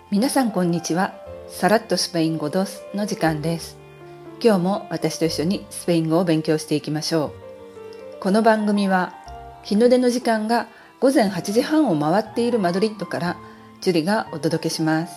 皆さんこんにちは。さらっとスペイン語dosの時間です。今日も私と一緒にスペイン語を勉強していきましょう。この番組は日の出の時間が午前8時半を回っているマドリッドからジュリがお届けします。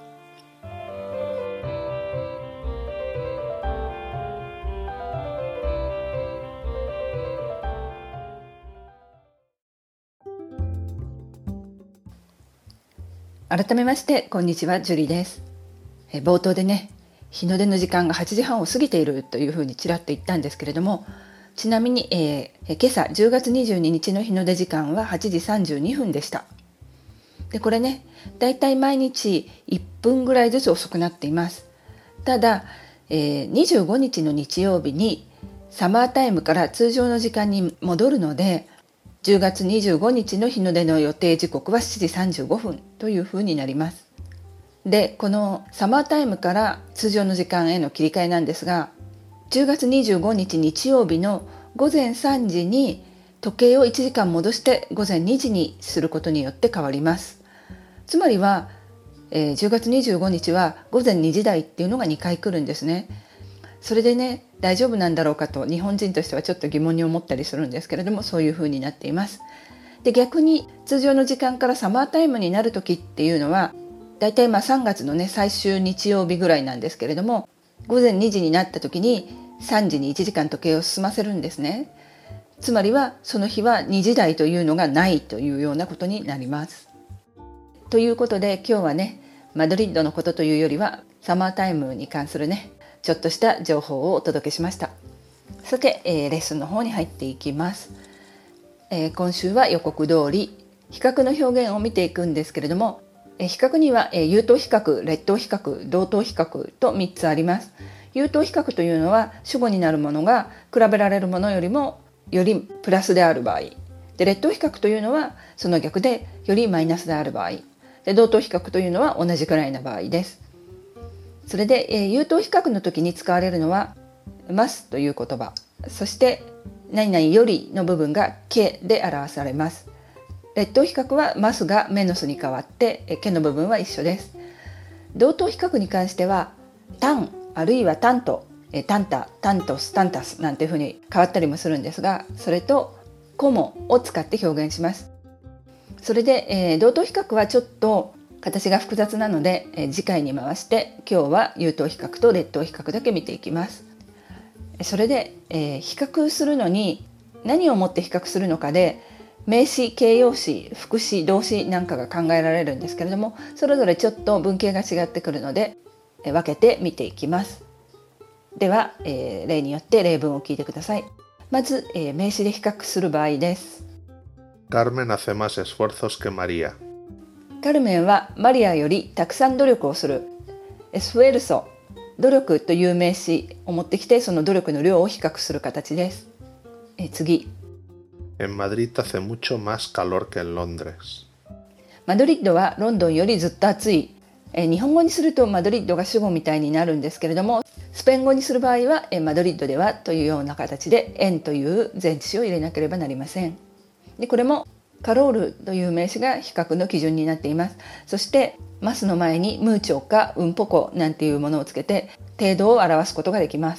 改めましてこんにちは、ジュリです。冒頭でね、日の出の時間が8時半を過ぎているというふうにちらっと言ったんですけれども、ちなみに、今朝10月22日の日の出時間は8時32分でした。でこれね、だいたい毎日1分ぐらいずつ遅くなっています。ただ、25日の日曜日にサマータイムから通常の時間に戻るので、10月25日の日の出の予定時刻は7時35分というふうになります。で、このサマータイムから通常の時間への切り替えなんですが、10月25日日曜日の午前3時に時計を1時間戻して午前2時にすることによって変わります。つまりは、10月25日は午前2時台っていうのが2回来るんですね。それでね、大丈夫なんだろうかと日本人としてはちょっと疑問に思ったりするんですけれども、そういう風になっています。で、逆に通常の時間からサマータイムになる時っていうのはだいたい3月のね、最終日曜日ぐらいなんですけれども、午前2時になった時に3時に1時間時計を進ませるんですね。つまりはその日は2時台というのがないというようなことになります。ということで今日はね、マドリッドのことというよりはサマータイムに関するね、ちょっとした情報をお届けしました。さて、レッスンの方に入っていきます。今週は予告通り比較の表現を見ていくんですけれども、比較には有等比較、劣等比較、同等比較と3つあります。有等比較というのは主語になるものが比べられるものよりプラスである場合で、劣等比較というのはその逆でよりマイナスである場合で、同等比較というのは同じくらいの場合です。それで、有等比較の時に使われるのはますという言葉、そして何々よりの部分がけで表されます。劣等比較はますがメノスに変わってけの部分は一緒です。同等比較に関してはタンあるいはタント、タンタ、タントス、タンタスなんていうふうに変わったりもするんですが、それとコモを使って表現します。それで、同等比較はちょっと形が複雑なので、次回に回して今日は有等比較と劣等比較だけ見ていきます。それで、比較するのに何をもって比較するのかで、名詞、形容詞、副詞、動詞なんかが考えられるんですけれども、それぞれちょっと文型が違ってくるので分けて見ていきます。では、例によって例文を聞いてください。まず、名詞で比較する場合です。 Carmen hace más esfuerzos que María. カルメンはマリアよりたくさん努力をする。エスフエルソ、努力という名詞を持ってきて、その努力の量を比較する形です。次。 En Madrid hace mucho más calor que en Londres. マドリッドはロンドンよりずっと暑い。日本語にするとマドリッドが主語みたいになるんですけれども、スペイン語にする場合はマドリッドではというような形でenという前置詞を入れなければなりません。でこれもカロールという名詞が比較の基準になっています。そしてますの前にムーチョかウンポコなんていうものをつけて程度を表すことができます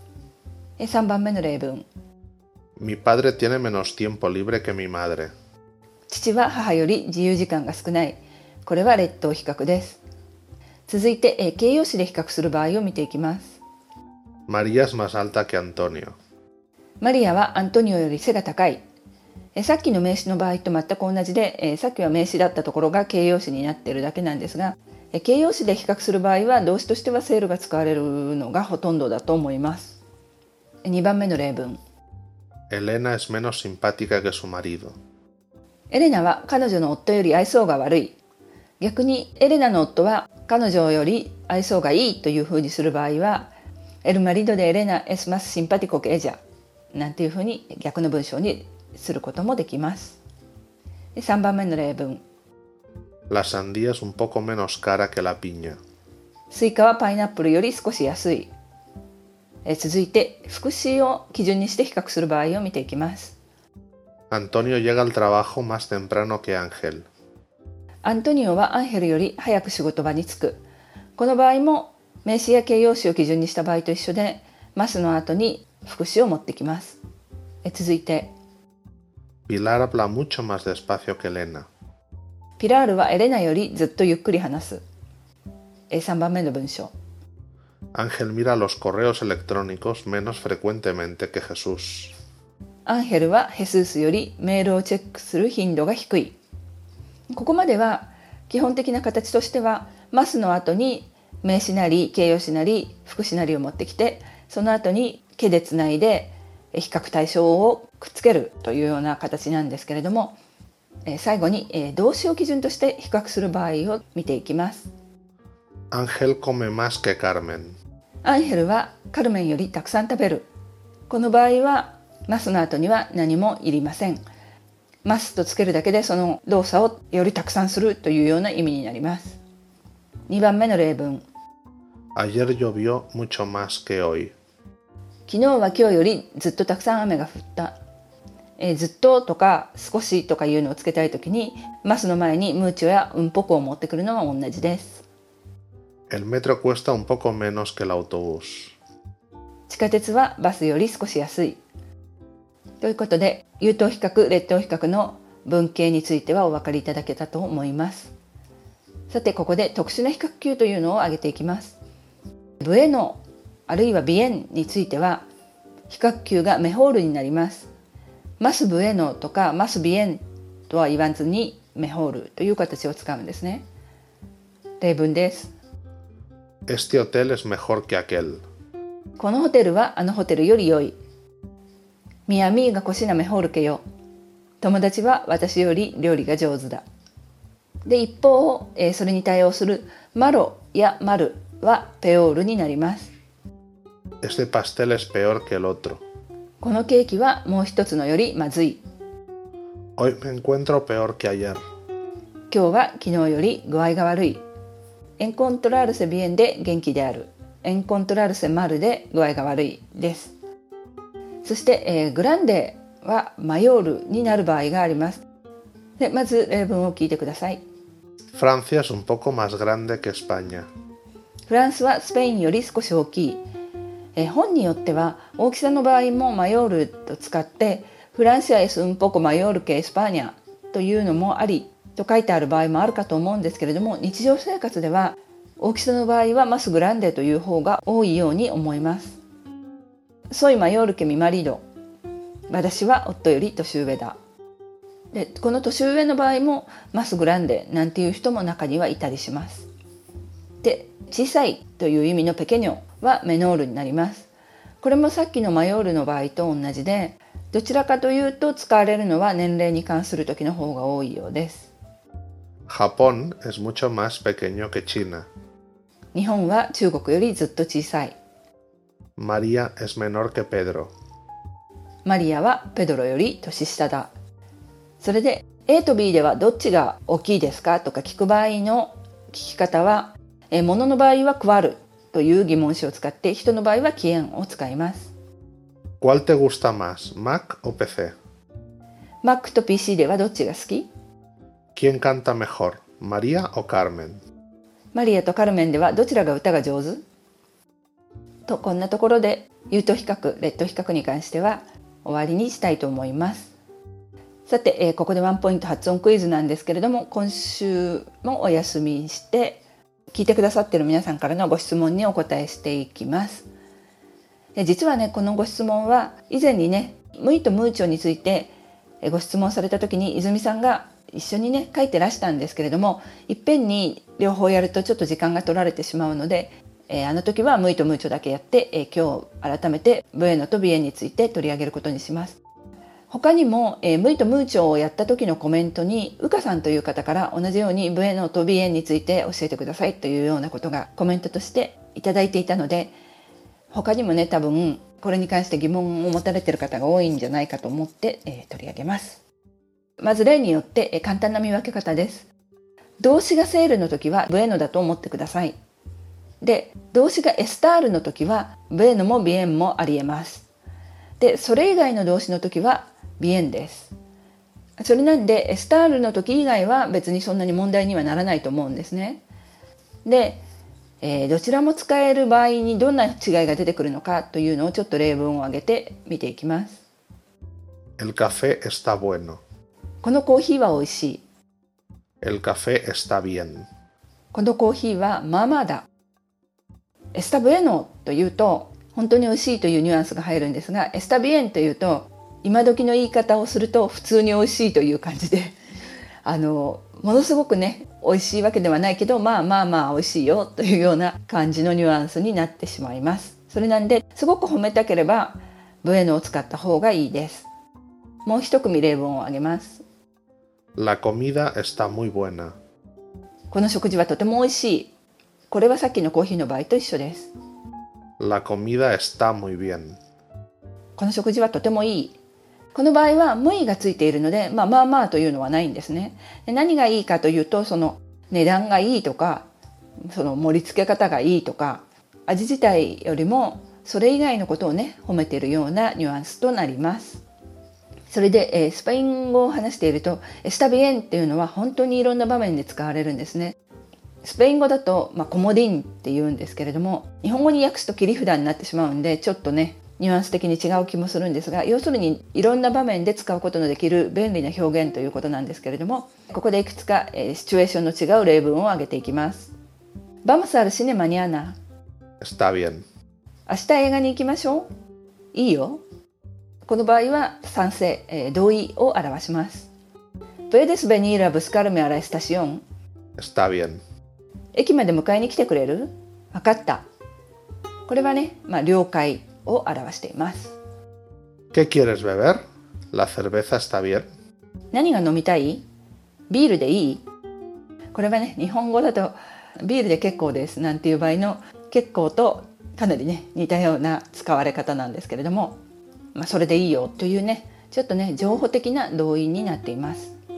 。3番目の例文。 Mi padre tiene menos tiempo libre que mi madre. 父は母より自由時間が少ない。これは劣等比較です。続いて、形容詞で比較する場合を見ていきます。 María es más alta que Antonio. マリアはアントニオより背が高い。さっきの名詞の場合と全く同じで、さっきは名詞だったところが形容詞になっているだけなんですが、形容詞で比較する場合は動詞としてはセールが使われるのがほとんどだと思います。2番目の例文。 Elena es menos simpática que su marido. エレナは彼女の夫より愛想が悪い。逆にエレナの夫は彼女より愛想がいいというふうにする場合は、El marido de Elena es más simpático que ella なんていうふうに逆の文章にすることもできます。3番目の例文。 La sandía es un poco menos cara que la piña. スイカはパイナップルより少し安い。続いて副詞を基準にして比較する場合を見ていきます。 Antonio llega al trabajo más temprano que Ángel. アントニオはアンヘルより早く仕事場に着く。この場合も名詞や形容詞を基準にした場合と一緒で、ますの後に副詞を持ってきます。続いて、 Pilar habla mucho más despacio que Elena. ピラールはエレナよりずっとゆっくり話す。3番目の文章。 Ángel mira los correos electrónicos menos frecuentemente que Jesús. アンヘルはヘスースよりメールをチェックする頻度が低い。ここまでは基本的な形としては、ますの後に名詞なり形容詞なり副詞なりを持ってきて、その後にけでつないで比較対象をくっつけるというような形なんですけれども、最後に動詞を基準として比較する場合を見ていきます。 Ángel come más que Carmen. アンヘルはカルメンよりたくさん食べる。この場合はますの後には何もいりません。ますとつけるだけでその動作をよりたくさんするというような意味になります。2番目の例文。 Ayer llovió mucho más que hoy. 昨日は今日よりずっとたくさん雨が降った。ずっととか少しとかいうのをつけたいときに、ますの前にムーチョやうんぽこを持ってくるのは同じです。 El metro cuesta un poco menos que el autobús. 地下鉄はバスより少し安い。ということで、有等比較、列等比較の文型についてはお分かりいただけたと思います。さて、ここで特殊な比較級というのを挙げていきます。ブエノあるいはビエンについては比較級がメホールになります。マスブエノとかマスビエンとは言わずにメホールという形を使うんですね。例文です。 Este hotel es mejor que aquel. このホテルはあのホテルより良い。Mi amiga cocina mejor que yo. 友達は私より料理が上手だ。で、一方、それに対応するマロやマルはペオールになります。 Este pastel es peor que el otro. このケーキはもう一つのよりまずい。 Hoy me encuentro peor que ayer. 今日は昨日より具合が悪い。encontrarse bien で元気である。encontrarse mal で具合が悪いです。そして、グランデはマヨールになる場合があります。で、まず例文を聞いてください。 Francia es un poco más grande que España. フランスはスペインより少し大きい。本によっては大きさの場合もマヨールと使ってフランスはes un poco mayor que Españaというのもありと書いてある場合もあるかと思うんですけれども、日常生活では大きさの場合はマスグランデという方が多いように思います。Soy mayor que mi marido。私は夫より年上だ。で、この年上の場合もマスグランデなんていう人も中にはいたりします。で、小さいという意味のペケニョはメノールになります。これもさっきのマヨールの場合と同じで、どちらかというと使われるのは年齢に関する時の方が多いようです。 Japón es mucho más pequeño que China. 日本は中国よりずっと小さい。 María es menor que Pedro. マリアはペドロより年下だ。それで A と B ではどっちが大きいですかとか聞く場合の聞き方は、物の場合はクワルという疑問詞を使って、人の場合はキエンを使います。 ¿Cuál te gusta más, Mac o PC? Mac と PC ではどっちが好き？ ¿Quién canta mejor, María o Carmen? マリアとカルメンではどちらが歌が上手？と、こんなところで有等比較、列等比較に関しては終わりにしたいと思います。さて、ここでワンポイント発音クイズなんですけれども、今週もお休みして聞いてくださっている皆さんからのご質問にお答えしていきます。実はね、このご質問は以前にね、ムイとムーチョについてご質問された時に泉さんが一緒にね書いてらしたんですけれども、いっぺんに両方やるとちょっと時間が取られてしまうので、あの時はムイとムーチョだけやって、今日改めてブエノとビエンについて取り上げることにします。他にも、ムイとムーチョをやった時のコメントにウカさんという方から同じようにブエノとビエンについて教えてくださいというようなことがコメントとしていただいていたので、他にもね多分これに関して疑問を持たれている方が多いんじゃないかと思って、取り上げます。まず例によって、簡単な見分け方です。動詞がセールの時はブエノだと思ってください。で、動詞がエスタールの時はブエノもビエンもありえます。で、それ以外の動詞の時はビエンです。 それなんでエスタールの時以外は別にそんなに問題にはならないと思うんですね。で、どちらも使える場合にどんな違いが出てくるのかというのをちょっと例文を挙げて見ていきます。 El café está bueno. このコーヒーは美味しい。 El café está bien. このコーヒーはまあまあだ。エスタブエノというと本当に美味しいというニュアンスが入るんですが、エスタビエンというと今時の言い方をすると普通に美味しいという感じでものすごくね美味しいわけではないけどまあまあまあ美味しいよというような感じのニュアンスになってしまいます。それなんですごく褒めたければブエノを使った方がいいです。もう一組例文を挙げます。 La comida está muy buena. この食事はとても美味しい。これはさっきのコーヒーの場合と一緒です。 La comida está muy bien. この食事はとてもいい。この場合はmuyがついているので、まあまあというのはないんですね。で、何がいいかというと、その値段がいいとか、その盛り付け方がいいとか、味自体よりもそれ以外のことをね褒めているようなニュアンスとなります。それで、スペイン語を話しているとエスタビエンっていうのは本当にいろんな場面で使われるんですね。スペイン語だと、コモディンって言うんですけれども、日本語に訳すと切り札になってしまうんでちょっとねニュアンス的に違う気もするんですが、要するにいろんな場面で使うことのできる便利な表現ということなんですけれども、ここでいくつか、シチュエーションの違う例文を挙げていきます。Vamos al cine mañana. Está bien. 明日映画に行きましょう。いいよ。この場合は賛成、同意を表します。Puedes venir a buscarme a la estación. Está bien. 駅まで迎えに来てくれる？わかった。これはね、了解を表しています。 ¿Qué quieres beber? La cerveza está bien. 何が飲みたい？ビールでいい？これはね、日本語だとビールで結構ですなんていう場合の結構とかなりね似たような使われ方なんですけれども、それでいいよというねちょっとね情報的な同意になっています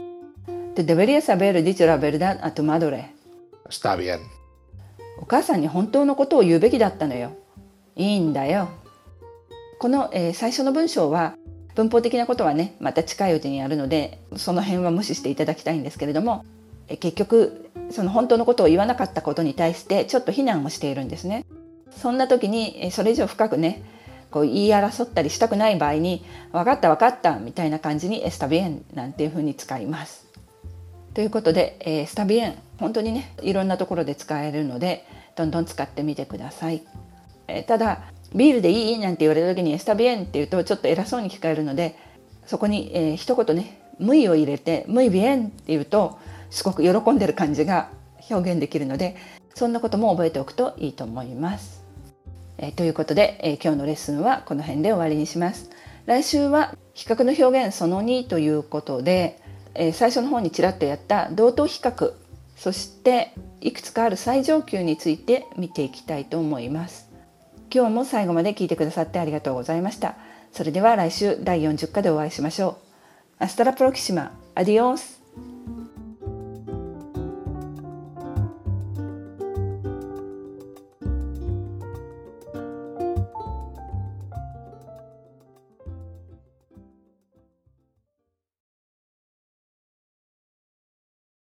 。Te deberías haber dicho la verdad a tu madre. Está bien. お母さんに本当のことを言うべきだったのよ。いいんだよ。この、最初の文章は文法的なことはねまた近いうちにやるのでその辺は無視していただきたいんですけれども、結局その本当のことを言わなかったことに対してちょっと非難をしているんですね。そんな時にそれ以上深くねこう言い争ったりしたくない場合に分かった分かったみたいな感じにエスタビエンなんていうふうに使います。ということでエスタビエン本当にねいろんなところで使えるのでどんどん使ってみてください。ただビールでいいなんて言われた時にエスタビエンって言うとちょっと偉そうに聞こえるのでそこに、一言ねムイを入れてムイビエンって言うとすごく喜んでる感じが表現できるのでそんなことも覚えておくといいと思います。ということで、今日のレッスンはこの辺で終わりにします。来週は比較の表現その2ということで、最初の方にちらっとやった同等比較、そしていくつかある最上級について見ていきたいと思います。今日も最後まで聞いてくださってありがとうございました。それでは来週第40課でお会いしましょう。Hasta la próxima. Adiós.